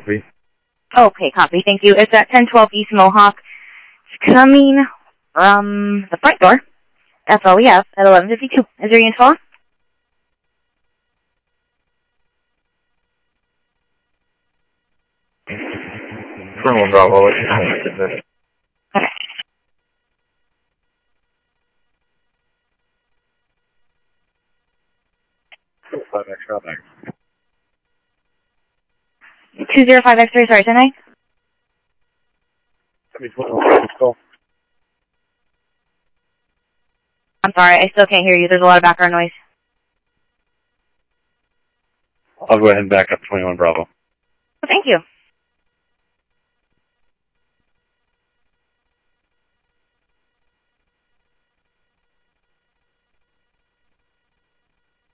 Okay, copy. Thank you. It's at 1012 East Mohawk. It's coming from the front door. That's all we have at 1152. Is there any info? 21 Bravo, what's your name? Okay. X-ray. 205 X-ray, sorry, 10-9? I'm sorry, I still can't hear you. There's a lot of background noise. I'll go ahead and back up 21 Bravo. Thank you.